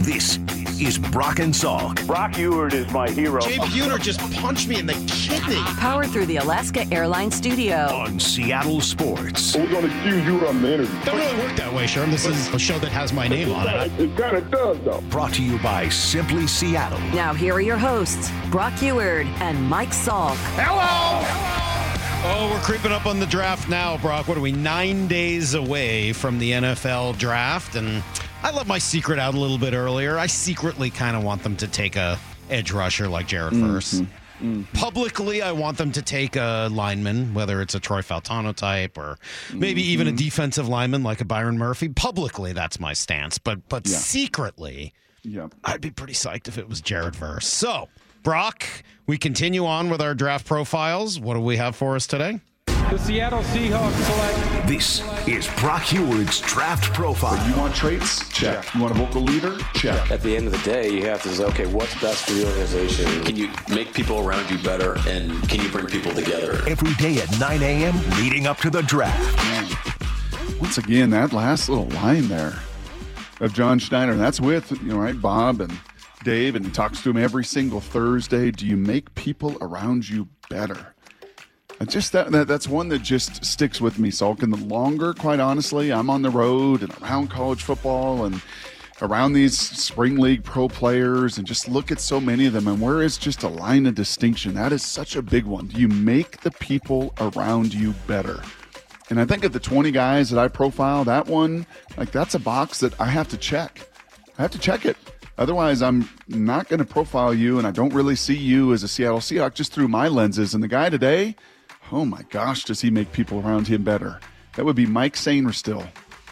This is Brock and Salk. Brock Ewert is my hero. Jay Buhner just punched me in the kidney. Powered through the Alaska Airlines studio. On Seattle Sports. We're going to accuse you on the interview. Don't really work that way, Sherm. This is a show that has my name on it. It kind of does, though. Brought to you by Simply Seattle. Now here are your hosts, Brock Ewert and Mike Salk. Hello! Oh, we're creeping up on the draft now, Brock. What are we, 9 days away from the NFL draft? And I let my secret out a little bit earlier. I secretly kind of want them to take a edge rusher like Jared Verse. Publicly, I want them to take a lineman, whether it's a Troy Faltano type or maybe even a defensive lineman like a Byron Murphy. Publicly, that's my stance. But secretly, I'd be pretty psyched if it was Jared Verse. So, Brock, we continue on with our draft profiles. What do we have for us today? The Seattle Seahawks select. This is Brock Ewert's draft profile. You want traits? Check. You want a vocal leader? Check. At the end of the day, you have to say, okay, what's best for the organization? Can you make people around you better, and can you bring people together? Every day at 9 a.m. leading up to the draft. Once again, that last little line there of John Schneider, that's with, Bob and Dave, and he talks to him every single Thursday. Do you make people around you better? Just that's one that just sticks with me, Salk. And the longer, quite honestly, I'm on the road and around college football and around these spring league pro players and just look at so many of them, and where is just a line of distinction? That is such a big one. Do you make the people around you better? And I think of the 20 guys that I profile, that one, that's a box that I have to check. I have to check it. Otherwise, I'm not going to profile you, and I don't really see you as a Seattle Seahawk just through my lenses. And the guy today, oh my gosh, does he make people around him better? That would be Mike Sainristil,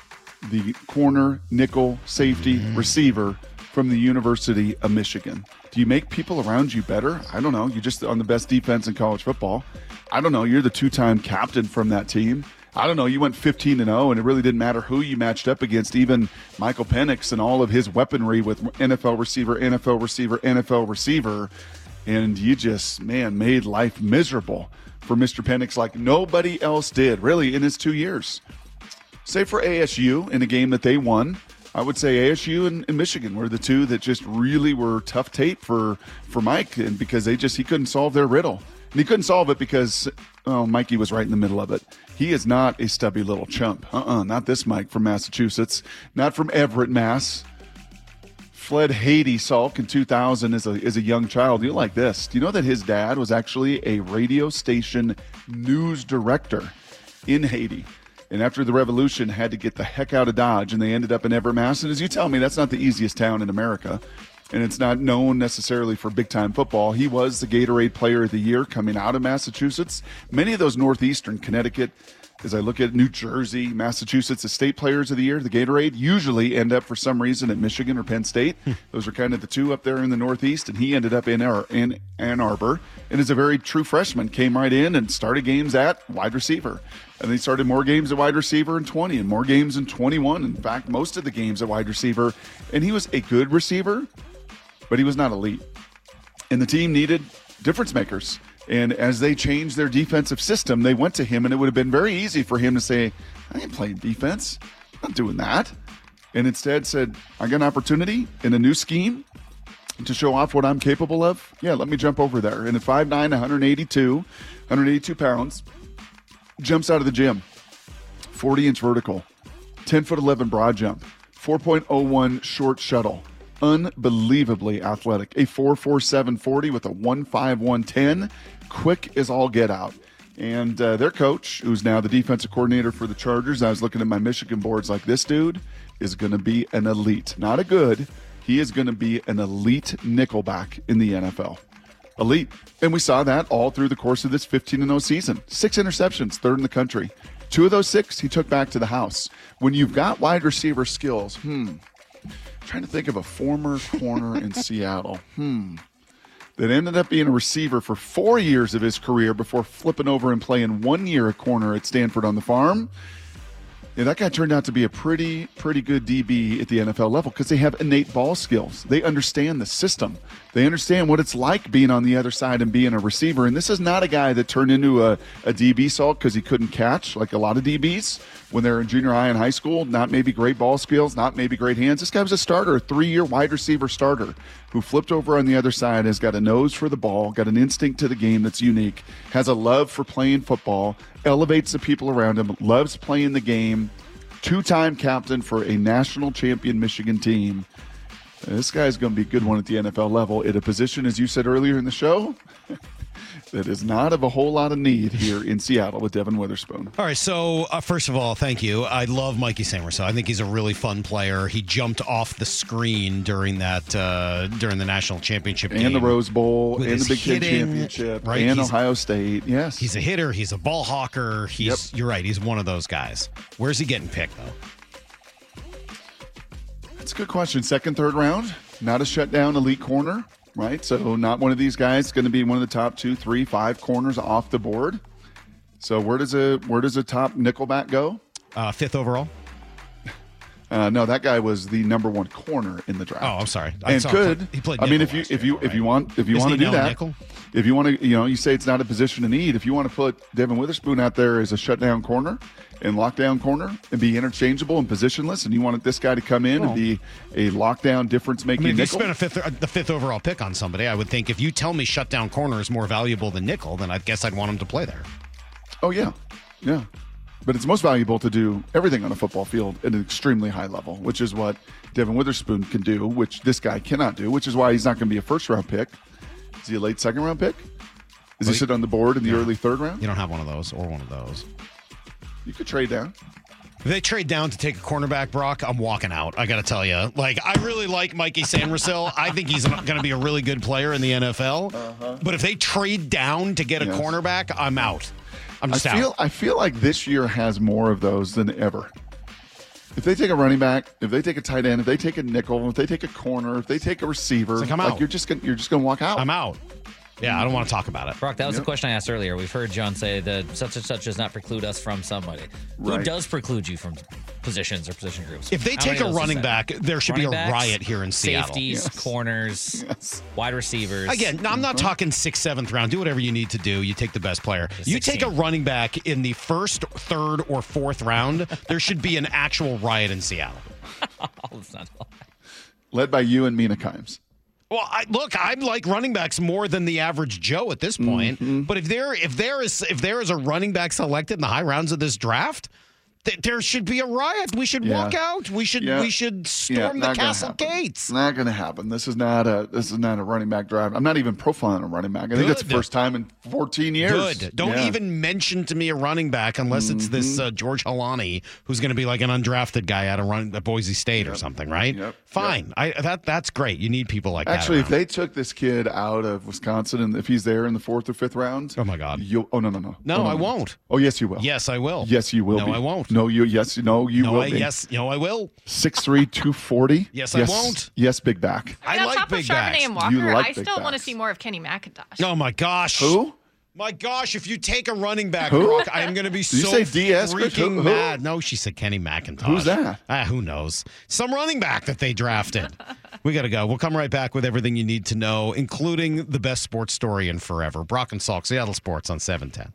the corner, nickel, safety, receiver from the University of Michigan. Do you make people around you better? I don't know. You're just on the best defense in college football. I don't know. You're the two-time captain from that team. I don't know. You went 15-0, and it really didn't matter who you matched up against, even Michael Penix and all of his weaponry with NFL receiver, NFL receiver, NFL receiver. And you just, made life miserable for Mr. Penix like nobody else did, really, in his 2 years. Save for ASU in a game that they won. I would say ASU and Michigan were the two that just really were tough tape for Mike, and because he couldn't solve their riddle. And he couldn't solve it because Mikey was right in the middle of it. He is not a stubby little chump. Not this Mike from Massachusetts. Not from Everett, Mass. Fled Haiti, Salk, in 2000 as a young child. You like this. Do you know that his dad was actually a radio station news director in Haiti? And after the revolution, had to get the heck out of Dodge, and they ended up in Everett, Mass. And as you tell me, that's not the easiest town in America. And it's not known necessarily for big-time football. He was the Gatorade Player of the Year coming out of Massachusetts. Many of those Northeastern, Connecticut, as I look at New Jersey, Massachusetts, the state players of the year, the Gatorade, usually end up for some reason at Michigan or Penn State. Those are kind of the two up there in the Northeast, and he ended up in Ann Arbor. And as a very true freshman, came right in and started games at wide receiver. And they started more games at wide receiver in 20 and more games in 21. In fact, most of the games at wide receiver. And he was a good receiver, but he was not elite. And the team needed difference makers. And as they changed their defensive system, they went to him, and it would have been very easy for him to say, I ain't playing defense. I'm not doing that. And instead said, I got an opportunity in a new scheme to show off what I'm capable of. Yeah, let me jump over there. And at 5'9", 182 pounds, jumps out of the gym, 40-inch vertical, 10'11" broad jump, 4.01 short shuttle. Unbelievably athletic. A 4.47 40 with a 1.5 110. Quick as all get out. And their coach, who's now the defensive coordinator for the Chargers, I was looking at my Michigan boards like, this dude is going to be an elite. Not a good. He is going to be an elite nickelback in the NFL. Elite. And we saw that all through the course of this 15-0 season. 6 interceptions, third in the country. 2 of those 6 he took back to the house. When you've got wide receiver skills, trying to think of a former corner in Seattle that ended up being a receiver for 4 years of his career before flipping over and playing 1 year at corner at Stanford on the farm. And that guy turned out to be a pretty good DB at the NFL level because they have innate ball skills. They understand the system. They understand what it's like being on the other side and being a receiver. And this is not a guy that turned into a DB Salk because he couldn't catch like a lot of DBs. when they're in junior high and high school. Not maybe great ball skills, not maybe great hands. This guy was a starter, a 3-year wide receiver starter who flipped over on the other side, has got a nose for the ball, got an instinct to the game that's unique, has a love for playing football, elevates the people around him, loves playing the game, 2-time captain for a national champion Michigan team. This guy's going to be a good one at the NFL level at a position, as you said earlier in the show, that is not of a whole lot of need here in Seattle with Devin Witherspoon. All right, so first of all, thank you. I love Mikey Samerson. I think he's a really fun player. He jumped off the screen during that during the national championship game. And the Rose Bowl, and the Big Ten hitting, championship, right? and Ohio State. Yes. He's a hitter. He's a ball hawker. You're right. He's one of those guys. Where's he getting picked, though? That's a good question. Second, third round. Not a shutdown elite corner. Right, so not one of these guys going to be one of the top 2, 3, 5 corners off the board. So where does a top nickelback go? 5th overall. No, that guy was the number 1 corner in the draft. Oh, I'm sorry. And could he played? I mean, if you want to do that, nickel? if you want to, you say it's not a position of need. If you want to put Devin Witherspoon out there as a shutdown corner and lockdown corner and be interchangeable and positionless, and you wanted this guy to come in and be a lockdown difference-making if nickel. you spent the 5th overall pick on somebody, I would think if you tell me shutdown corner is more valuable than nickel, then I guess I'd want him to play there. Oh, yeah. Yeah. But it's most valuable to do everything on a football field at an extremely high level, which is what Devin Witherspoon can do, which this guy cannot do, which is why he's not going to be a first-round pick. Is he a late second-round pick? Is he sit on the board in the early third round? You don't have one of those or one of those. You could trade down. If they trade down to take a cornerback, Brock, I'm walking out. I got to tell you. Like, I really like Mikey Samerson. I think he's going to be a really good player in the NFL. Uh-huh. But if they trade down to get a cornerback, I'm out. I'm just out. I feel like this year has more of those than ever. If they take a running back, if they take a tight end, if they take a nickel, if they take a corner, if they take a receiver, I'm out. You're just gonna walk out. I'm out. Yeah, I don't want to talk about it. Brock, that was the question I asked earlier. We've heard John say that such and such does not preclude us from somebody. Right. Who does preclude you from positions or position groups? If they take a running back, there should be a riot here in Seattle. Safeties, corners, wide receivers. Again, I'm not talking 6th, 7th round. Do whatever you need to do. You take the best player. You take a running back in the 1st, 3rd, or 4th round, there should be an actual riot in Seattle. Led by you and Mina Kimes. Well, I like running backs more than the average Joe at this point. Mm-hmm. But if there is a running back selected in the high rounds of this draft, there should be a riot. We should walk out. We should storm the castle gates. It's not going to happen. This is not a running back draft. I'm not even profiling a running back. I think that's the first time in 14 years. Good. Don't even mention to me a running back unless it's this George Halani who's going to be like an undrafted guy out of Boise State or something, right? Yep. Fine. Yep. That's great. You need people like that. Actually, if they took this kid out of Wisconsin and if he's there in the 4th or 5th round, oh my God. No, I won't. Oh, yes, you will. Yes, I will. Yes, you will. No, I won't. No, you will. Yes, I will. 6'3", 240. Yes, I won't. Yes, big back. I like big backs. Charbonnet and Walker, I still want to see more of Kenny McIntosh. Oh my gosh. Who? My gosh, if you take a running back, Brock, I am going to be so freaking mad. No, she said Kenny McIntosh. Who's that? Who knows? Some running back that they drafted. We got to go. We'll come right back with everything you need to know, including the best sports story in forever. Brock and Salk, Seattle Sports on 710.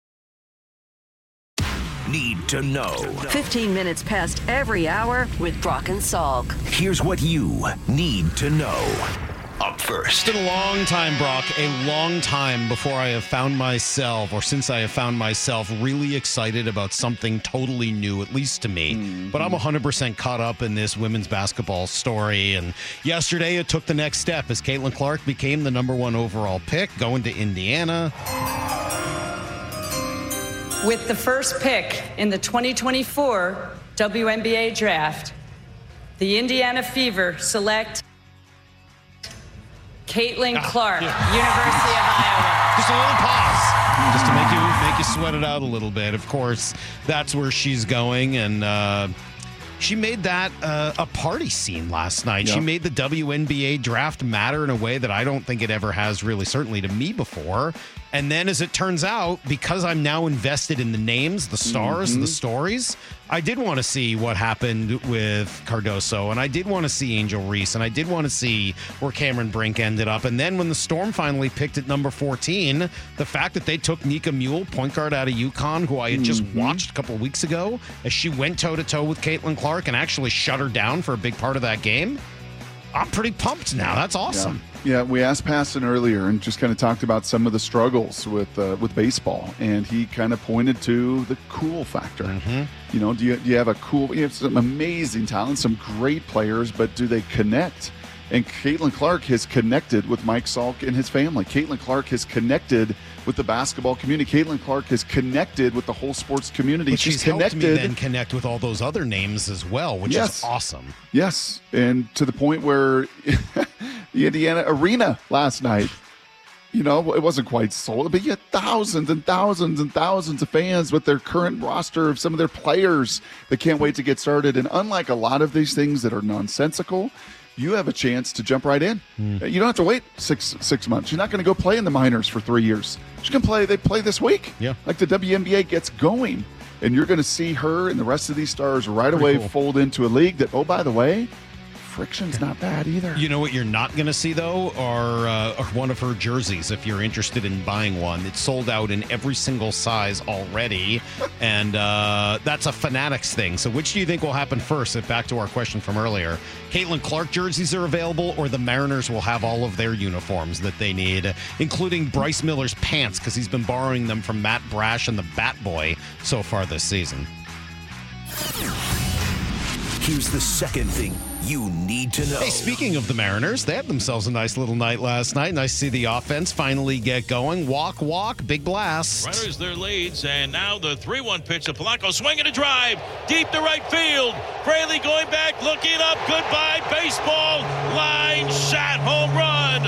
Need to know. 15 minutes past every hour with Brock and Salk. Here's what you need to know. Up first. It's been a long time, Brock, a long time before I have found myself, or since I have found myself, really excited about something totally new, at least to me. Mm-hmm. But I'm 100% caught up in this women's basketball story. And yesterday it took the next step as Caitlin Clark became the #1 overall pick, going to Indiana. With the first pick in the 2024 WNBA draft, the Indiana Fever select Caitlin Clark, University of Iowa. Just a little pause, just to make you sweat it out a little bit. Of course, that's where she's going, and she made that a party scene last night. Yep. She made the WNBA draft matter in a way that I don't think it ever has really, certainly to me before. And then, as it turns out, because I'm now invested in the names, the stars, the stories, I did want to see what happened with Cardoso, and I did want to see Angel Reese, and I did want to see where Cameron Brink ended up. And then when the Storm finally picked at number 14, the fact that they took Nika Mule, point guard out of UConn, who I had just watched a couple of weeks ago, as she went toe-to-toe with Caitlin Clark and actually shut her down for a big part of that game, I'm pretty pumped now. That's awesome. Yeah, we asked Passon earlier and just kind of talked about some of the struggles with baseball, and he kind of pointed to the cool factor. You know, do you have you have some amazing talent, some great players, but do they connect? And Caitlin Clark has connected with Mike Salk and his family. Caitlin Clark has connected with the basketball community. Caitlin Clark has connected with the whole sports community. But she's helped me then connect with all those other names as well, which is awesome. Yes, and to the point where the Indiana Arena last night, you know, it wasn't quite sold, but you had thousands and thousands and thousands of fans with their current roster of some of their players that can't wait to get started. And unlike a lot of these things that are nonsensical, you have a chance to jump right in. You don't have to wait six months. You're not going to go play in the minors for 3 years. You can play. They play this week. Yeah, like the WNBA gets going, and you're going to see her and the rest of these stars right away fold into a league that, oh, by the way, friction's not bad either. You know what you're not going to see, though, are one of her jerseys, if you're interested in buying one. It's sold out in every single size already, and that's a Fanatics thing. So which do you think will happen first? Back to our question from earlier. Caitlin Clark jerseys are available, or the Mariners will have all of their uniforms that they need, including Bryce Miller's pants, because he's been borrowing them from Matt Brash and the Bat Boy so far this season. Here's the second thing you need to know. Hey, speaking of the Mariners, they had themselves a nice little night last night. Nice to see the offense finally get going. Walk, big blast. Runners their leads, and now the 3-1 pitch to Polanco, swinging a drive deep to right field. Fraley going back, looking up, goodbye, baseball, line shot, home run.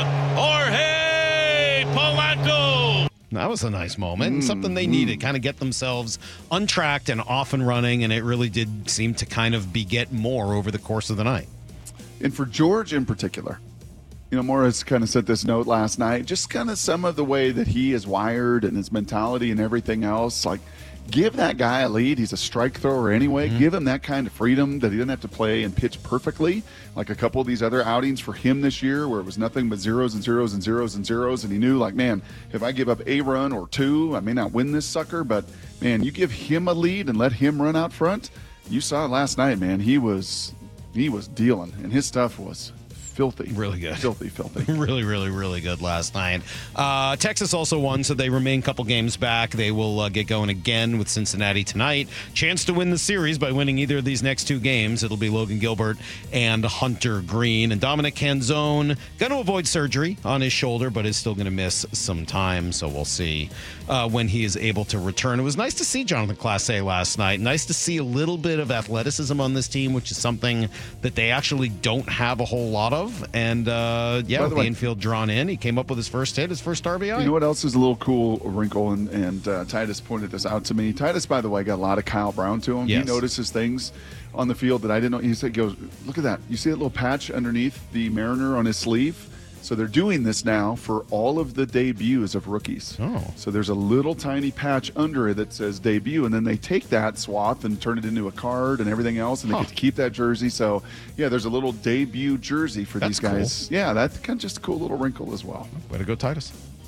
Jorge Polanco. That was a nice moment. Something they needed, kind of get themselves untracked and off and running, and it really did seem to kind of beget more over the course of the night. And for George in particular, you know, Morris kind of sent this note last night, just kind of some of the way that he is wired and his mentality and everything else. Like, give that guy a lead. He's a strike thrower anyway. Give him that kind of freedom that he doesn't have to play and pitch perfectly, like a couple of these other outings for him this year where it was nothing but zeros and zeros and zeros and zeros. And he knew, like, man, if I give up a run or two, I may not win this sucker. But, man, you give him a lead and let him run out front. You saw it last night, man. He was dealing, and his stuff was filthy. Really good. Filthy. really good last night. Texas also won, so they remain a couple games back. They will get going again with Cincinnati tonight. Chance to win the series by winning either of these next two games. It'll be Logan Gilbert and Hunter Green. And Dominic Canzone going to avoid surgery on his shoulder, but is still going to miss some time. So we'll see when he is able to return. It was nice to see Jonathan Clase last night. Nice to see a little bit of athleticism on this team, which is something that they actually don't have a whole lot of. And with the infield drawn in, he came up with his first hit, his first RBI. You know what else is a little cool wrinkle, and Titus pointed this out to me. Titus, by the way, got a lot of Kyle Brown to him. Yes. He notices things on the field that I didn't know. He goes, look at that. You see that little patch underneath the Mariner on his sleeve? So they're doing this now for all of the debuts of rookies. Oh. So there's a little tiny patch under it that says debut, and then they take that swath and turn it into a card and everything else, and they get to keep that jersey. So, yeah, there's a little debut jersey for these guys. Cool. Yeah, that's kind of just a cool little wrinkle as well. Way to go, Titus.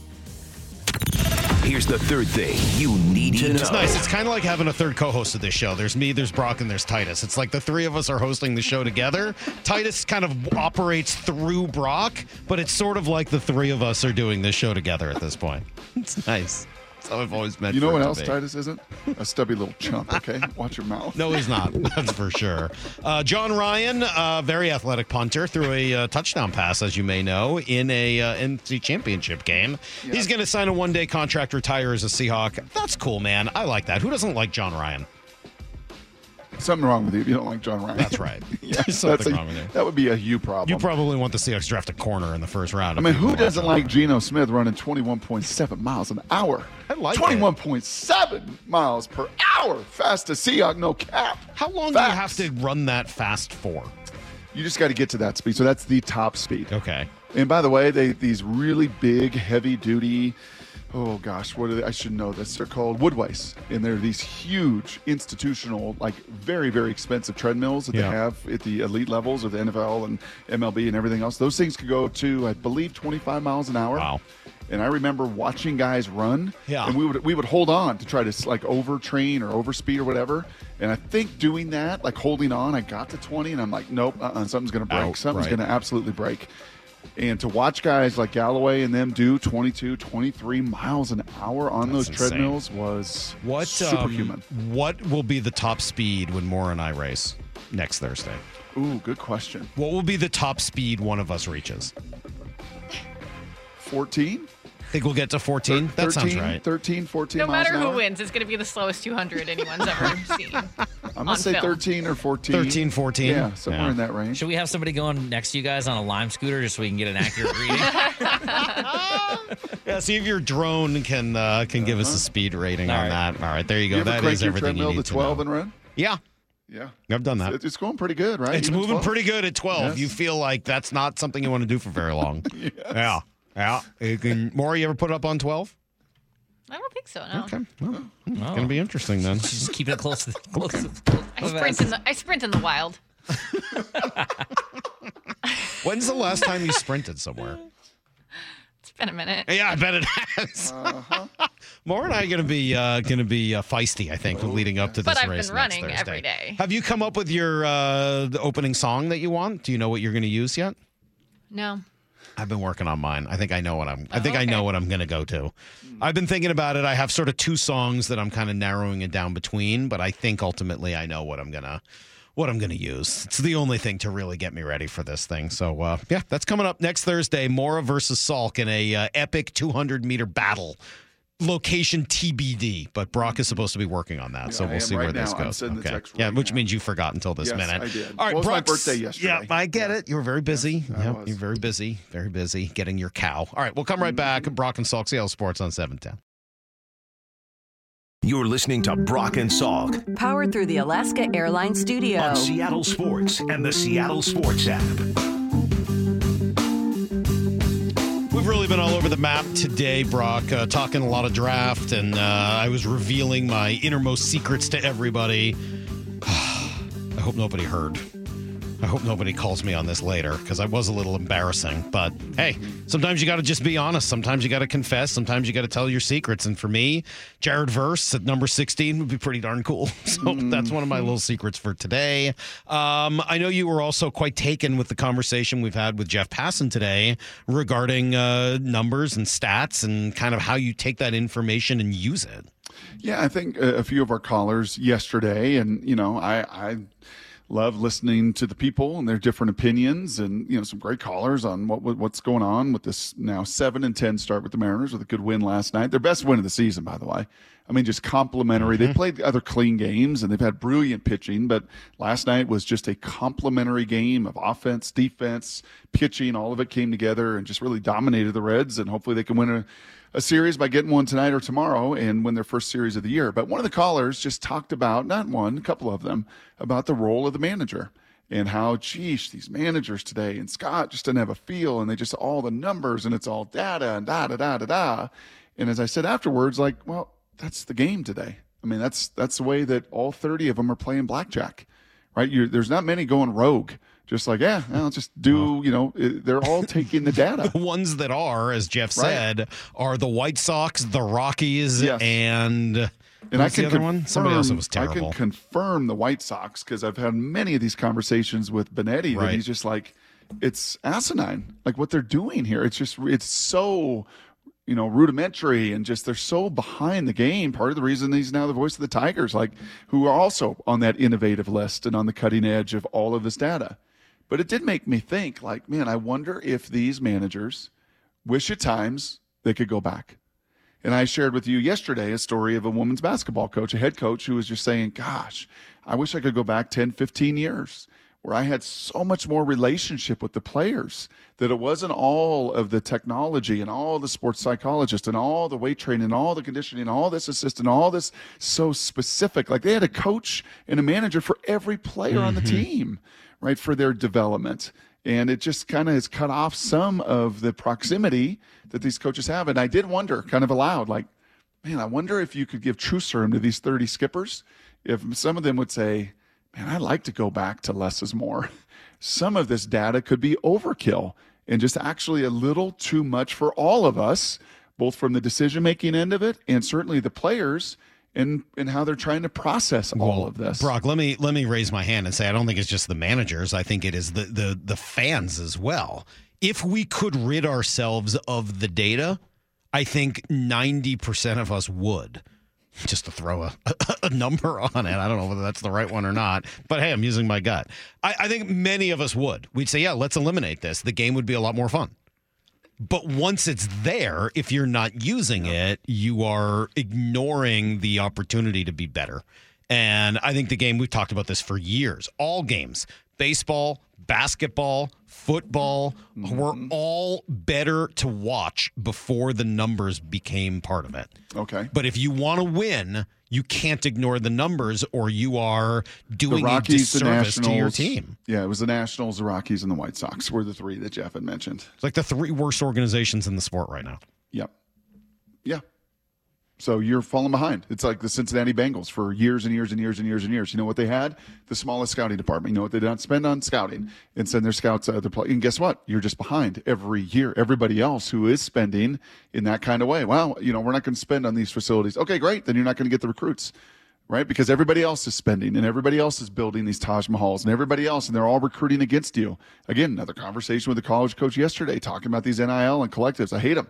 Here's the third thing you need to know. It's nice. It's kind of like having a third co-host of this show. There's me, there's Brock, and there's Titus. It's like the three of us are hosting the show together. Titus kind of operates through Brock, but it's sort of like the three of us are doing this show together at this point. It's nice. That's how I've always meant. You know what else Titus isn't? A stubby little chump, okay? Watch your mouth. No, he's not. That's for sure. John Ryan, very athletic punter, threw a touchdown pass, as you may know, in a NC championship game. Yep. He's going to sign a one-day contract, retire as a Seahawk. That's cool, man. I like that. Who doesn't like John Ryan? Something wrong with you if you don't like John Ryan. That's right. There's something wrong with you. That would be a you problem. You probably want the Seahawks draft a corner in the first round. I mean, who doesn't like Geno Smith running 21.7 miles an hour? I like 21.7 miles per hour. Fastest Seahawk, no cap. How long do you have to run that fast for? You just got to get to that speed. So that's the top speed. Okay. And by the way, these really big, heavy-duty oh gosh, what are they? I should know this. They're called Woodways, and they're these huge institutional, like very, very expensive treadmills that they have at the elite levels of the NFL and MLB and everything else. Those things could go to, I believe, 25 miles an hour. Wow. And I remember watching guys run, yeah. and we would hold on to try to like overtrain or overspeed or whatever. And I think doing that, like holding on, I got to 20, and I'm like, nope, something's going to break. Something's going to absolutely break. And to watch guys like Galloway and them do 22, 23 miles an hour on those treadmills was superhuman. What will be the top speed when Maura and I race next Thursday? Ooh, good question. What will be the top speed one of us reaches? 14? Think we'll get to 14? That sounds right. 13, 14 no miles matter an who hour? wins, it's going to be the slowest 200 anyone's ever seen. I'm going to say film. 13 or 14. 13, 14. Yeah, somewhere in that range. Should we have somebody going next to you guys on a Lime scooter just so we can get an accurate reading? Yeah, see if your drone can give us a speed rating on that. All right, there you go. You ever that crank is your everything you treadmill need to 12 know. and run? Yeah. Yeah. I've done that. It's going pretty good, right? It's Even moving 12? pretty good at 12. Yes. You feel like that's not something you want to do for very long. Yes. Yeah. Yeah. Maura, you ever put up on 12? I don't think so, no. Okay. Well, it's going to be interesting then. Just keep it close. I sprint in the wild. When's the last time you sprinted somewhere? It's been a minute. Yeah, I bet it has. Maura and I are going to be feisty, I think, leading up to this race. But I've been running next Thursday. every day. Have you come up with your the opening song that you want? Do you know what you're going to use yet? No. I've been working on mine. I think I know what I'm going to go to. I've been thinking about it. I have sort of two songs that I'm kind of narrowing it down between, but I think ultimately I know what I'm going to use. It's the only thing to really get me ready for this thing. So, yeah, that's coming up next Thursday. Maura versus Salk in a epic 200-meter battle. Location TBD, but Brock is supposed to be working on that, so we'll see where this goes. Yeah, which means you forgot until this minute. I did. All right, it was my Brock's birthday yesterday. Yeah, I get it. You were very busy. Yes, yeah, you're very busy getting your cow. All right, we'll come right back. Brock and Salk, Seattle Sports on 710. You're listening to Brock and Salk. Powered through the Alaska Airlines studio. On Seattle Sports and the Seattle Sports app. We've really been all over the map today, Brock, talking a lot of draft, and I was revealing my innermost secrets to everybody. I hope nobody heard. I hope nobody calls me on this later, because I was a little embarrassing. But, hey, sometimes you got to just be honest. Sometimes you got to confess. Sometimes you got to tell your secrets. And for me, Jared Verse at number 16 would be pretty darn cool. So that's one of my little secrets for today. I know you were also quite taken with the conversation we've had with Jeff Passan today regarding numbers and stats and kind of how you take that information and use it. Yeah, I think a few of our callers yesterday, and, you know, I love listening to the people and their different opinions, and, you know, some great callers on what's going on with this now 7-10 start with the Mariners with a good win last night. Their best win of the season, by the way. I mean, just complimentary. They played other clean games and they've had brilliant pitching, but last night was just a complimentary game of offense, defense, pitching. All of it came together and just really dominated the Reds, and hopefully they can win a series by getting one tonight or tomorrow and win their first series of the year. But one of the callers just talked about, not one, a couple of them, about the role of the manager and how, geez, these managers today, and Scott just doesn't have a feel, and they just all the numbers and it's all data and da-da-da-da-da. And as I said afterwards, like, well, that's the game today. I mean, that's the way that all 30 of them are playing blackjack, right? There's not many going rogue. Just like, yeah, I'll just do, you know, they're all taking the data. The ones that are, as Jeff said, are the White Sox, the Rockies, and I can the other one? Somebody else that was terrible. I can confirm the White Sox because I've had many of these conversations with Benetti that he's just like, it's asinine, like what they're doing here. It's just, it's so, you know, rudimentary, and just they're so behind the game. Part of the reason he's now the voice of the Tigers, like, who are also on that innovative list and on the cutting edge of all of this data. But it did make me think, like, man, I wonder if these managers wish at times they could go back. And I shared with you yesterday a story of a women's basketball coach, a head coach, who was just saying, gosh, I wish I could go back 10, 15 years where I had so much more relationship with the players, that it wasn't all of the technology and all the sports psychologists and all the weight training and all the conditioning and all this assistant, all this so specific. Like, they had a coach and a manager for every player on the team, right, for their development. And it just kind of has cut off some of the proximity that these coaches have. And I did wonder, kind of aloud, like, man, I wonder if you could give true serum to these 30 skippers. If some of them would say, man, I'd like to go back to less is more. Some of this data could be overkill and just actually a little too much for all of us, both from the decision-making end of it and certainly the players and how they're trying to process all of this. Brock, let me raise my hand and say I don't think it's just the managers. I think it is the fans as well. If we could rid ourselves of the data, I think 90% of us would. Just to throw a number on it. I don't know whether that's the right one or not, but hey, I'm using my gut. I think many of us would. We'd say, yeah, let's eliminate this. The game would be a lot more fun. But once it's there, if you're not using it, you are ignoring the opportunity to be better. And I think the game, we've talked about this for years. All games, baseball, basketball, football, were all better to watch before the numbers became part of it. Okay. But if you want to win, you can't ignore the numbers or you are doing a disservice to your team. Yeah, it was the Nationals, the Rockies, and the White Sox were the three that Jeff had mentioned. It's like the three worst organizations in the sport right now. Yep. Yeah. So you're falling behind. It's like the Cincinnati Bengals for years and years and years and years and years. You know what they had? The smallest scouting department. You know what they did not spend on scouting and send their scouts to other places. And guess what? You're just behind every year. Everybody else who is spending in that kind of way. Well, we're not going to spend on these facilities. Okay, great. Then you're not going to get the recruits, right? Because everybody else is spending and everybody else is building these Taj Mahals and everybody else, and they're all recruiting against you. Again, another conversation with the college coach yesterday talking about these NIL and collectives. I hate them.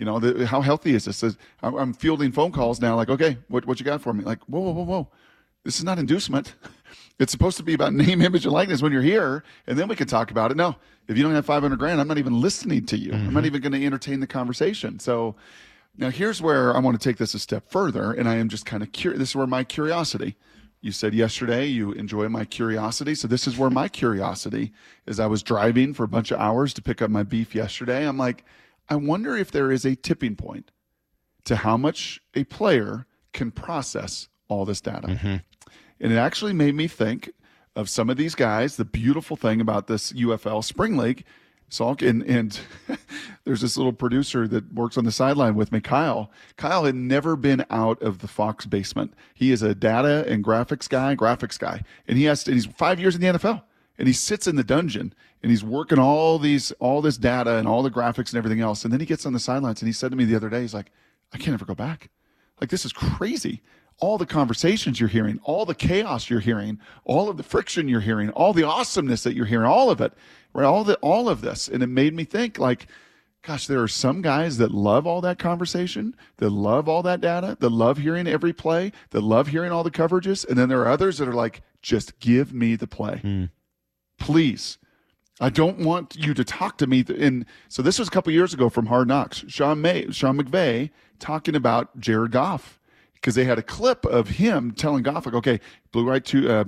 How healthy is this? I'm fielding phone calls now like, okay, what you got for me? Like, whoa. This is not inducement. It's supposed to be about name, image, and likeness when you're here, and then we can talk about it. No, if you don't have $500,000, I'm not even listening to you. I'm not even going to entertain the conversation. So now here's where I want to take this a step further, and I am just kind of curious. This is where my curiosity. You said yesterday you enjoy my curiosity, so this is where my curiosity is. I was driving for a bunch of hours to pick up my beef yesterday. I'm like, I wonder if there is a tipping point to how much a player can process all this data. Mm-hmm. And it actually made me think of some of these guys. The beautiful thing about this UFL Spring League, Salk, and there's this little producer that works on the sideline with me, Kyle. Kyle had never been out of the Fox basement. He is a data and graphics guy, and he's 5 years in the NFL. And he sits in the dungeon and he's working all this data and all the graphics and everything else. And then he gets on the sidelines and he said to me the other day, he's like, I can't ever go back. Like, this is crazy. All the conversations you're hearing, all the chaos you're hearing, all of the friction you're hearing, all the awesomeness that you're hearing, all of it, right? All of this. And it made me think, like, gosh, there are some guys that love all that conversation, that love all that data, that love hearing every play, that love hearing all the coverages. And then there are others that are like, just give me the play. Please. I don't want you to talk to me. And so this was a couple years ago from Hard Knocks. Sean McVay talking about Jared Goff, because they had a clip of him telling Goff, like, okay, blue right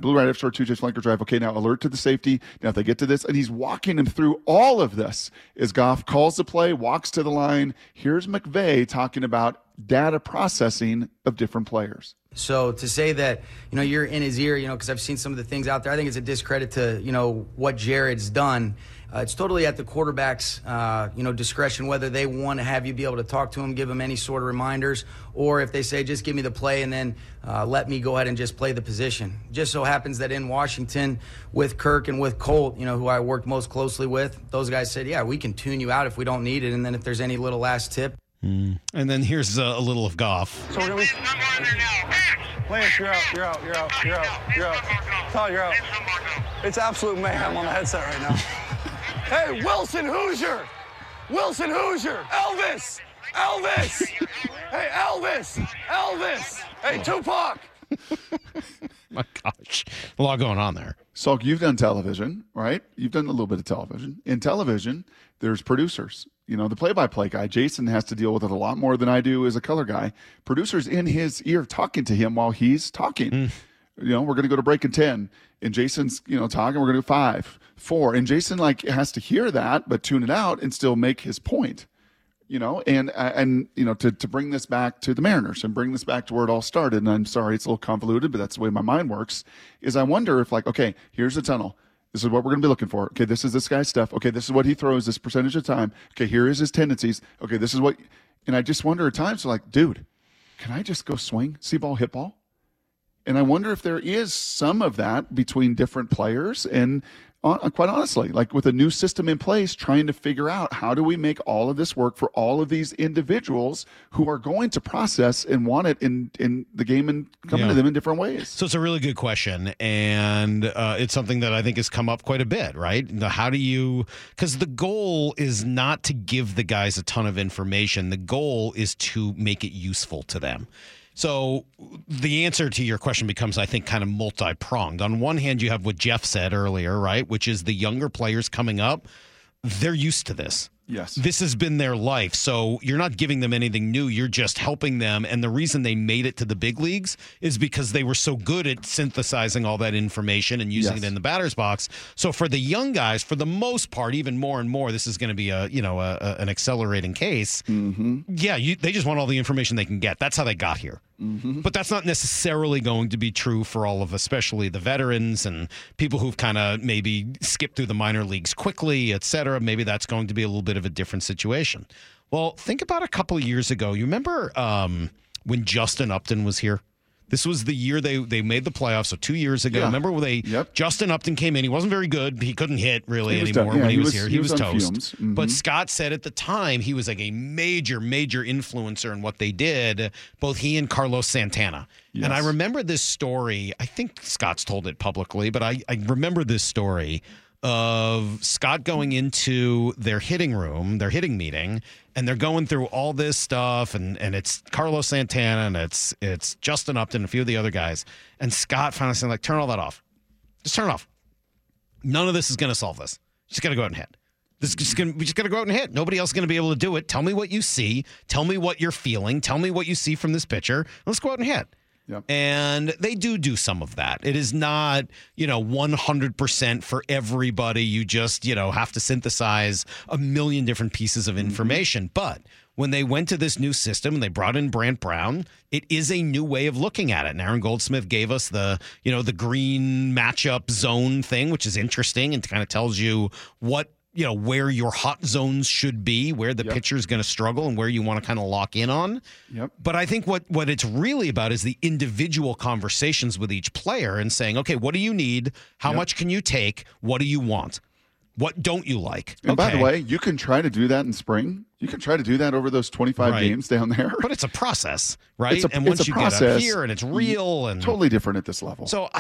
F short 2, just flanker drive. Okay, now alert to the safety. Now if they get to this, and he's walking him through all of this as Goff calls the play, walks to the line. Here's McVay talking about data processing of different players. So to say that, you're in his ear, because I've seen some of the things out there, I think it's a discredit to, what Jared's done. It's totally at the quarterback's, discretion, whether they want to have you be able to talk to him, give him any sort of reminders, or if they say, just give me the play and then let me go ahead and just play the position. Just so happens that in Washington with Kirk and with Colt, who I worked most closely with, those guys said, yeah, we can tune you out if we don't need it. And then if there's any little last tip. And then here's a little of Goff. So we're going to Lance, you're out. Todd, you're out. It's absolute mayhem on the headset right now. Hey, Wilson Hoosier! Elvis! Hey, Elvis! Hey, Tupac! My gosh. A lot going on there. Salk, you've done television, right? You've done a little bit of television. In television, there's producers. The play-by-play guy, Jason, has to deal with it a lot more than I do as a color guy. Producers in his ear talking to him while he's talking. We're going to go to break in 10. And Jason's, talking. We're going to do 5, 4. And Jason, has to hear that, but tune it out and still make his point. To bring this back to the Mariners and bring this back to where it all started, and I'm sorry it's a little convoluted, but that's the way my mind works, is I wonder if, okay, here's the tunnel. This is what we're going to be looking for. Okay, this is this guy's stuff. Okay, this is what he throws this percentage of time. Okay, here is his tendencies. Okay, this is what – and I just wonder at times, like, dude, can I just go swing, see ball, hit ball? And I wonder if there is some of that between different players and quite honestly, like with a new system in place, trying to figure out how do we make all of this work for all of these individuals who are going to process and want it in the game and coming to them in different ways. So it's a really good question, and it's something that I think has come up quite a bit, right? How do you – because the goal is not to give the guys a ton of information. The goal is to make it useful to them. So the answer to your question becomes, I think, kind of multi-pronged. On one hand, you have what Jeff said earlier, right, which is the younger players coming up, they're used to this. Yes. This has been their life. So you're not giving them anything new. You're just helping them. And the reason they made it to the big leagues is because they were so good at synthesizing all that information and using it in the batter's box. So for the young guys, for the most part, even more and more, this is going to be an accelerating case. Mm-hmm. Yeah, they just want all the information they can get. That's how they got here. Mm-hmm. But that's not necessarily going to be true for all of, especially the veterans and people who've kind of maybe skipped through the minor leagues quickly, et cetera. Maybe that's going to be a little bit of a different situation. Well, think about a couple of years ago. You remember when Justin Upton was here? This was the year they made the playoffs, so 2 years ago. Yeah. Remember when Justin Upton came in. He wasn't very good. He couldn't hit really anymore when he was here. He was toast. Mm-hmm. But Scott said at the time he was like a major, major influencer in what they did, both he and Carlos Santana. Yes. And I remember this story. I think Scott's told it publicly, but I remember this story of Scott going into their hitting room, their hitting meeting, and they're going through all this stuff, and it's Carlos Santana, and it's Justin Upton, and a few of the other guys. And Scott finally said, like, turn all that off. Just turn it off. None of this is going to solve this. Just got to go out and hit. We just got to go out and hit. Nobody else is going to be able to do it. Tell me what you see. Tell me what you're feeling. Tell me what you see from this pitcher. Let's go out and hit. Yep. And they do some of that. It is not, 100% for everybody. You just, have to synthesize a million different pieces of information. Mm-hmm. But when they went to this new system and they brought in Brant Brown, it is a new way of looking at it. And Aaron Goldsmith gave us the green matchup zone thing, which is interesting and kind of tells you what, where your hot zones should be, where the pitcher is going to struggle and where you want to kind of lock in on. Yep. But I think what it's really about is the individual conversations with each player and saying, okay, what do you need? How much can you take? What do you want? What don't you like? And by the way, you can try to do that in spring. You can try to do that over those 25 games down there. But it's a process, right? And once you get up here and it's real and totally different at this level. So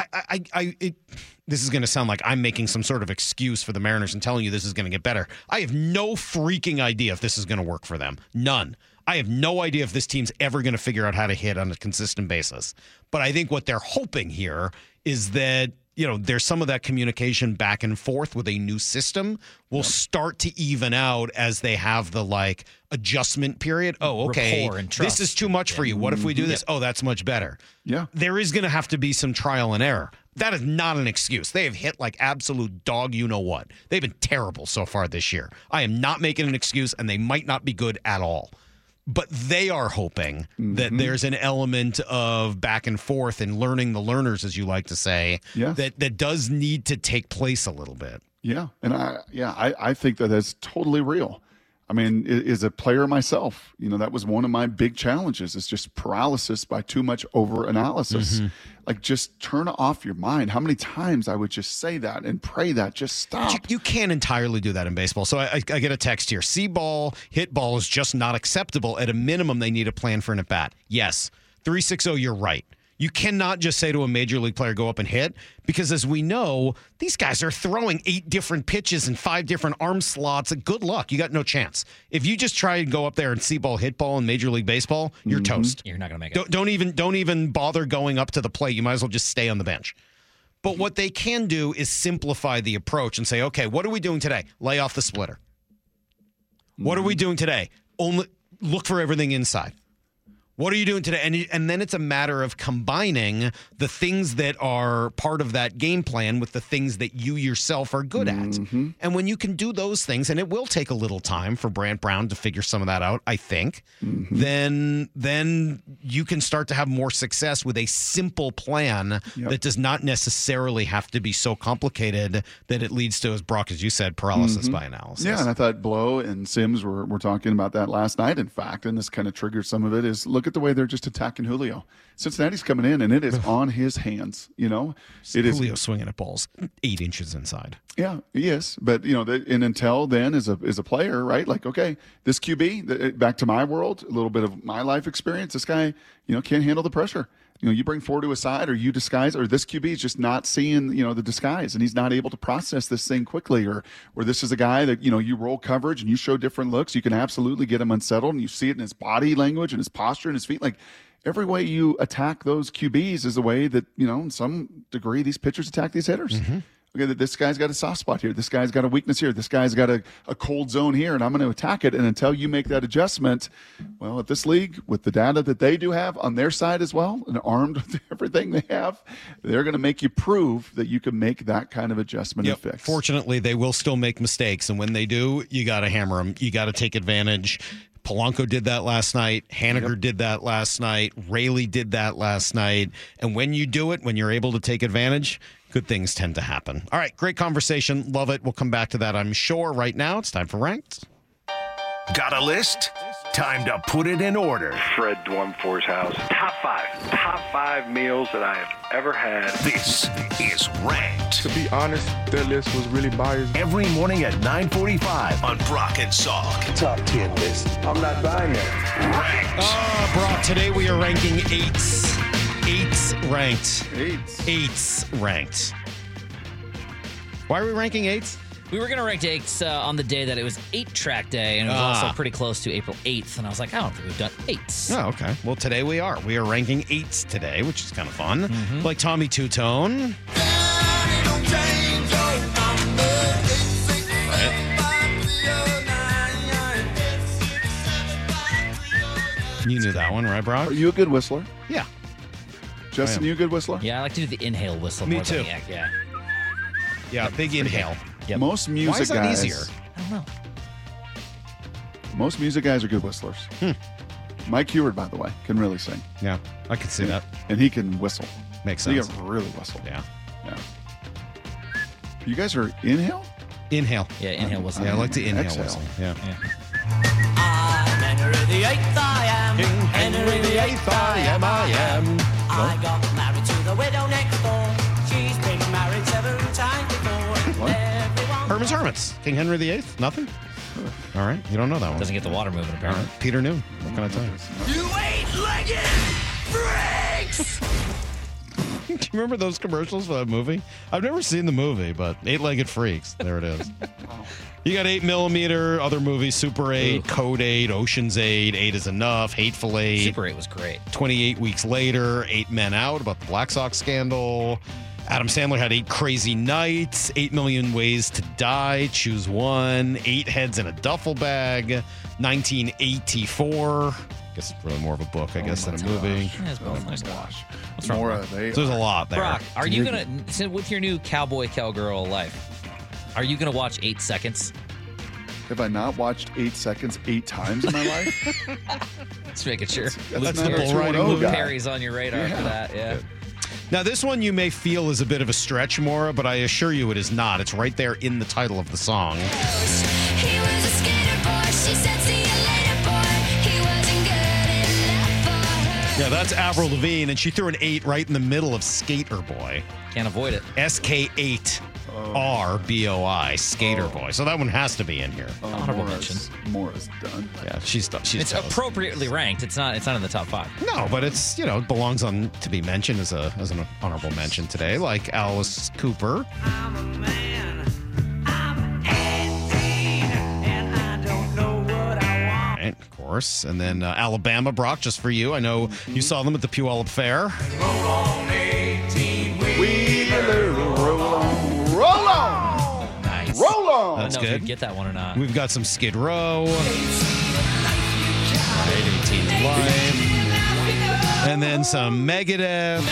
this is going to sound like I'm making some sort of excuse for the Mariners and telling you this is going to get better. I have no freaking idea if this is going to work for them. None. I have no idea if this team's ever going to figure out how to hit on a consistent basis. But I think what they're hoping here is that there's some of that communication back and forth with a new system will start to even out as they have the adjustment period. Oh, okay. This is too much for you. What if we do this? Oh, that's much better. Yeah. There is going to have to be some trial and error. That is not an excuse. They have hit like absolute dog you-know-what. They've been terrible so far this year. I am not making an excuse, and they might not be good at all. But they are hoping that there's an element of back and forth and learning the learners, as you like to say, that does need to take place a little bit. Yeah. And I think that's totally real. I mean, as a player myself, that was one of my big challenges is just paralysis by too much over-analysis. Mm-hmm. Just turn off your mind. How many times I would just say that and pray that just stop. You can't entirely do that in baseball. So I get a text here. See ball, hit ball is just not acceptable. At a minimum, they need a plan for an at-bat. Yes. 360, you're right. You cannot just say to a major league player, go up and hit, because as we know, these guys are throwing 8 different pitches and 5 different arm slots. Good luck. You got no chance. If you just try and go up there and see ball, hit ball in Major League Baseball, you're toast. You're not going to make it. Don't even bother going up to the plate. You might as well just stay on the bench. But what they can do is simplify the approach and say, okay, what are we doing today? Lay off the splitter. What are we doing today? Only look for everything inside. What are you doing today? And then it's a matter of combining the things that are part of that game plan with the things that you yourself are good at. And when you can do those things, and it will take a little time for Brant Brown to figure some of that out, I think, then you can start to have more success with a simple plan that does not necessarily have to be so complicated that it leads to, as Brock, as you said, paralysis by analysis. Yeah, and I thought Blow and Sims were talking about that last night, in fact, and this kind of triggered some of it, is look at the way they're just attacking Julio. Cincinnati's coming in, and it is on his hands, you know. Julio swinging at balls 8 inches inside. Yeah, he is. But, you know, and Intel then is a player, right? Like, okay, this QB, back to my world, a little bit of my life experience, this guy, you know, can't handle the pressure. You know, you bring 4 to a side, or you disguise, or this QB is just not seeing, you know, the disguise, and he's not able to process this thing quickly, or this is a guy that, you know, you roll coverage and you show different looks, you can absolutely get him unsettled, and you see it in his body language and his posture and his feet. Like, every way you attack those QBs is the way that, you know, in some degree, these pitchers attack these hitters. Okay, this guy's got a soft spot here. This guy's got a weakness here. This guy's got a cold zone here, and I'm going to attack it. And until you make that adjustment, well, at this league, with the data that they do have on their side as well, and armed with everything they have, they're going to make you prove that you can make that kind of adjustment and fix. Fortunately, they will still make mistakes, and when they do, you got to hammer them. You got to take advantage. Polanco did that last night. Haniger did that last night. Raley did that last night. And when you do it, when you're able to take advantage, good things tend to happen. All right, great conversation. Love it. We'll come back to that, I'm sure. Right now, it's time for Ranked. Got a list? Time to put it in order. Fred Dwumfor's house. Top 5 meals that I have ever had. This is Ranked. To be honest, that list was really biased. Every morning at 9:45 on Brock and Salk. Top 10 list. I'm not buying that. Ranked. Brock, today we are ranking eights. Eights ranked. Eights ranked. Why are we ranking eights? We were going to rank 8s on the day that it was 8-track day, and it was also pretty close to April 8th, and I was like, I don't think we've done 8s. Oh, okay. Well, today we are. We are ranking 8s today, which is kind of fun. Like Tommy Two-Tone. You knew that one, right, Brock? Are you a good whistler? Yeah. Justin, you a good whistler? Yeah, I like to do the inhale whistle Me more too. than the yak, yeah. Yeah, big inhale. Yep. Most music Why is that guys, easier? I don't know. Most music guys are good whistlers. Mike Heward, by the way, can really sing. Yeah, I can see that. And he can whistle. Makes He sense. can really whistle. Yeah. You guys are inhale? Inhale. Yeah, inhale whistle. Yeah, I like to inhale Exhale. whistle. Yeah. I'm Henry the Eighth, I am. King Henry the Eighth, I am. I got married to the widow next door. She's been married 7 times before. Herman's Hermits. King Henry VIII? Nothing? All right. You don't know that one. Doesn't get the water moving, apparently. Right. Peter Noon. What can I tell you? You eight-legged freaks! Do you remember those commercials for that movie? I've never seen the movie, but 8-Legged Freaks. There it is. You got 8mm, other movies, Super 8, Code 8, Ocean's 8, 8 is Enough, Hateful 8. Super 8 was great. 28 Weeks Later, 8 Men Out, about the Black Sox scandal. Adam Sandler had 8 Crazy Nights, 8 Million Ways to Die, Choose One, 8 Heads in a Duffel Bag, 1984. I guess it's really more of a book, than a movie. Yeah, it's both nice gosh. What's wrong? More So there's a lot there. Brock, are you going to, with your new cowboy cowgirl life, are you going to watch 8 Seconds? Have I not watched 8 Seconds 8 times in my life? Just making sure. That's the bull riding Luke movie. Perry's on your radar for that, yeah. Now, this one you may feel is a bit of a stretch, Maura, but I assure you it is not. It's right there in the title of the song. He was a skater boy. She said, see you later, boy. He wasn't good enough for her. Yeah, that's Avril Lavigne, and she threw an 8 right in the middle of Skater Boy. Can't avoid it. SK8RBOI, Skater Boy. So that one has to be in here. Honorable mention. Mora's done. Yeah, she's done. It's appropriately ranked. It's not in the top 5. No, but it's, it belongs on to be mentioned as an honorable mention today, like Alice Cooper. I'm a man. I'm 18, and I don't know what I want. Right, of course. And then Alabama, Brock, just for you. I know you saw them at the Puyallup Fair. Roll on 18 roll on. Nice. Roll on. That's I don't know if good. you get that one or not. We've got some Skid Row. Right, 18 Life. And then some Megadeth.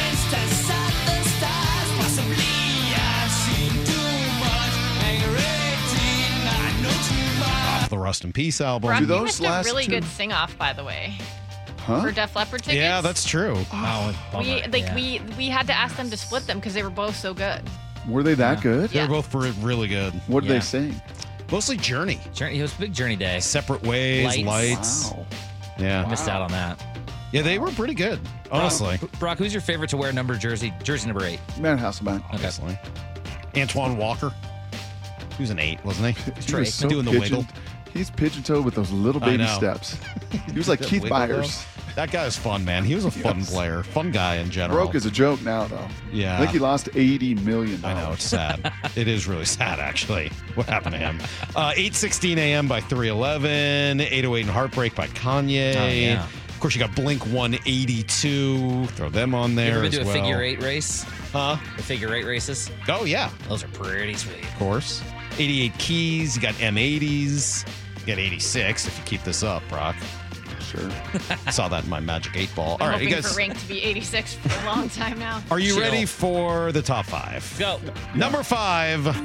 Off the Rust in Peace album. Brock, you missed a really good sing-off, by the way. Huh? For Def Leppard tickets. Yeah, that's true. We had to ask them to split them because they were both so good. Were they that good? They were both really good. What did they sing? Mostly Journey. It was a big Journey day. Separate Ways, Lights. Wow. Yeah. Missed out on that. Yeah, they were pretty good, honestly. Brock, who's your favorite to wear jersey number 8? Matt Hasselbeck. Obviously. Antoine Walker. He was an 8, wasn't he? He was so doing the wiggle. He's pigeon-toed with those little baby steps. He was like Keith Wiggle, Byers. though. That guy was fun, man. He was a fun player. Fun guy in general. Broke is a joke now, though. Yeah. I think he lost $80 million. I know, it's sad. It is really sad, actually, what happened to him. 8:16 a.m. by 311. 808 and Heartbreak by Kanye. Oh, yeah. Of course, you got Blink 182. Throw them on there You ever been as to a well. figure 8 race? Huh? The figure 8 races? Oh, yeah. Those are pretty sweet. Of course. 88 Keys. You got M80s. You got 86 if you keep this up, Brock. Sure. Saw that in my Magic 8 Ball. I'm All right, you hoping guys. for rank to be 86 for a long time now. Are you Chill. ready for the top 5? Go. Number 5. You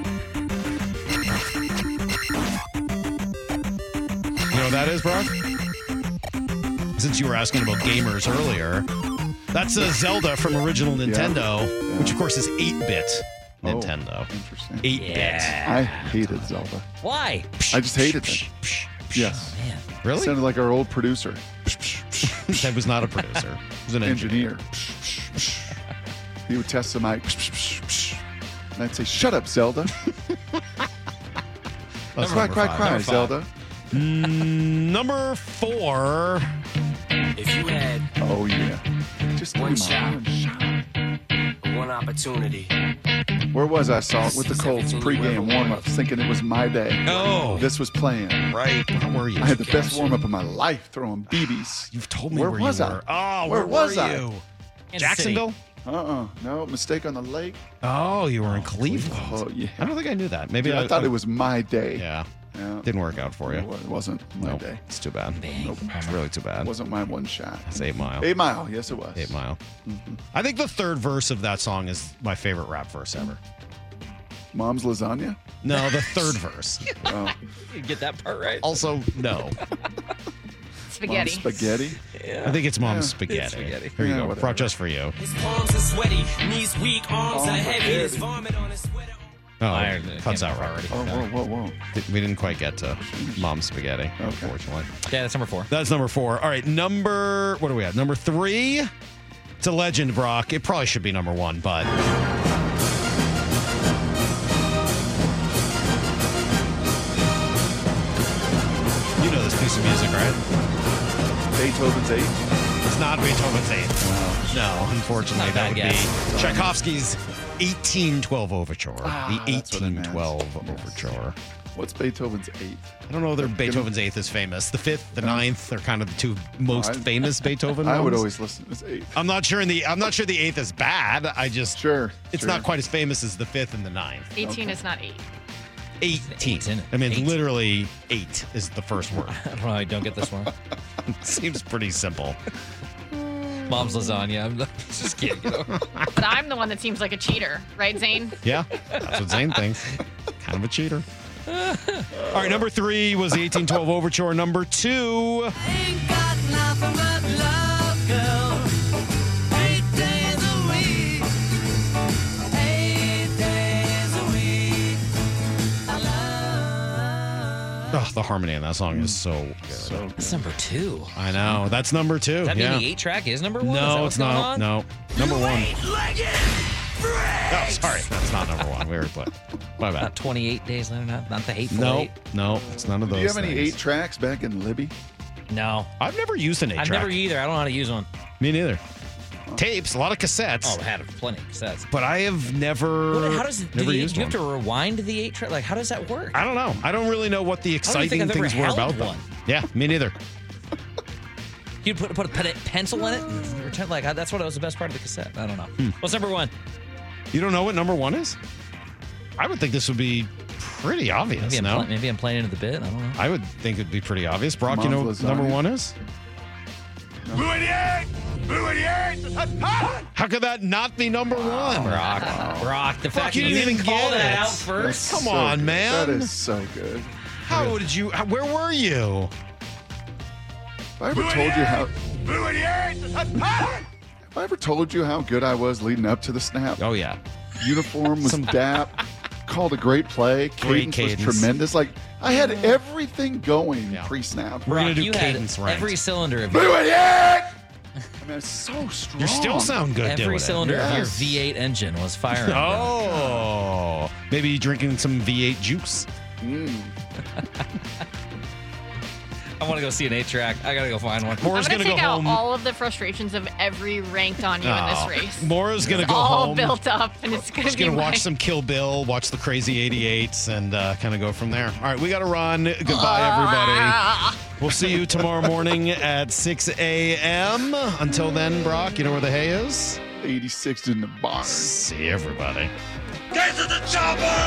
know what that is, Brock? Since you were asking about gamers earlier, that's Zelda from original Nintendo, which of course is 8-bit Nintendo. Interesting. 8-bit. I hated Zelda. Why? I just hated it. Yes. Man. Really? Sounded like our old producer. That was not a producer. It was an engineer. He would test the mic. And I'd say, "Shut up, Zelda." Cry, cry, cry, Zelda. Number 4. If you had Oh, yeah. Just one give me my shot, one opportunity. Where was I, Salt? With the Colts pregame warm-ups, thinking it was my day. Oh. This was playing. Right. Where were you? I had the best warm-up of my life throwing BBs. You've told me Where where was you I? were. Oh, Where was were I? you? Kansas Jacksonville? No, mistake on the lake. Oh, you were in Cleveland. Oh, yeah. I don't think I knew that. Maybe Dude, I thought it was my day. Yeah. Yeah. Didn't work out for you. It wasn't my Nope. day. It's too bad. Nope. It's really too bad. It wasn't my one shot. It's 8 Mile. 8 Mile, yes it was. 8 Mile. I think the third verse of that song is my favorite rap verse ever. Mom's lasagna? No, the third verse. Oh. You get that part right. Also, no. Spaghetti. Mom's spaghetti? I think it's Mom's Yeah. spaghetti. It's spaghetti. Here you Yeah, go. whatever. Brought just for you. His palms are sweaty, knees weak, arms are heavy. His vomit on his sweater. Oh, I cuts came out off already. Oh, whoa. We didn't quite get to Mom's spaghetti, unfortunately. Yeah, that's number 4. That's number 4. All right, what are we at? Number 3. It's a legend, Brock. It probably should be number 1, but you know this piece of music, right? Beethoven's 8? It's not Beethoven's 8th. No, unfortunately, Not a that would bad guess. be Tchaikovsky's 1812 Overture. The that's what it meant. 1812 Overture. What's Beethoven's 8th? I don't know whether Beethoven's 8th is famous. The 5th, the 9th are kind of the two most famous Beethoven ones. I would always listen to his 8th. I'm not sure the 8th is bad. It's Sure. not quite as famous as the 5th and the 9th. 18 is not 8. 18. Eight, I mean, it's 8. literally 8 is the first word. I don't know how I don't get this one. Seems pretty simple. Mom's lasagna. I'm just kidding. You know? But I'm the one that seems like a cheater, right, Zane? Yeah, that's what Zane thinks. Kind of a cheater. All right, number 3 was the 1812 Overture. Number 2. Ain't got nothing but love, girl. 8 days a week. 8 days a week. I love. Oh, the harmony in that song is so good. So good. That's number 2. I know. That's number 2. Does that yeah. mean the 8-track is number 1? Is that No, what's it's going not. on? No. Number 1. Oh, sorry. That's not number 1. We were my bad. Not 28 days later, not the hateful No, 8. no, it's none of those. Do you have any things. 8 tracks back in Libby? No. I've never used an 8-track. I've never either. I don't know how to use one. Me neither. Tapes, a lot of cassettes. Oh, I had plenty of cassettes. But I have never. How does it? never Do you used have to one. rewind the 8-track? Like, how does that work? I don't know. I don't really know what the I don't even exciting think I've ever things were held about them. one. Yeah, me neither. You'd put a pencil in it and pretend like that's what was the best part of the cassette. I don't know. What's number 1? You don't know what number 1 is? I would think this would be pretty obvious. Maybe I'm playing into the bit. I don't know. I would think it'd be pretty obvious. Brock, you know Mom's what number lasagna. 1 is? How could that not be number one? Brock, the fact you that you didn't even even call get that it. out first. Come on, man. That is so good. How did you? Where were you? Have I ever told you how good I was leading up to the snap? Oh yeah. Uniform was dap. Called a great play. Cadence was tremendous. Like I had everything going pre-snap. We're gonna do you cadence had right. every cylinder of Do it yet! I mean, it's so strong. You still sound good doing every it. cylinder of your V8 engine was firing. Oh, maybe you're drinking some V8 juice. I want to go see an 8-track. I gotta go find one. Mora's I'm gonna gonna take go out home. all of the frustrations of every ranked on you in this race. Mora's gonna It's go all home. built up, and it's gonna She's be gonna my- watch some Kill Bill, watch the Crazy 88s, and kind of go from there. All right, we got to run. Goodbye, everybody. We'll see you tomorrow morning at 6 a.m. Until then, Brock, you know where the hay is? 86 in the barn. See everybody. Get to the chopper!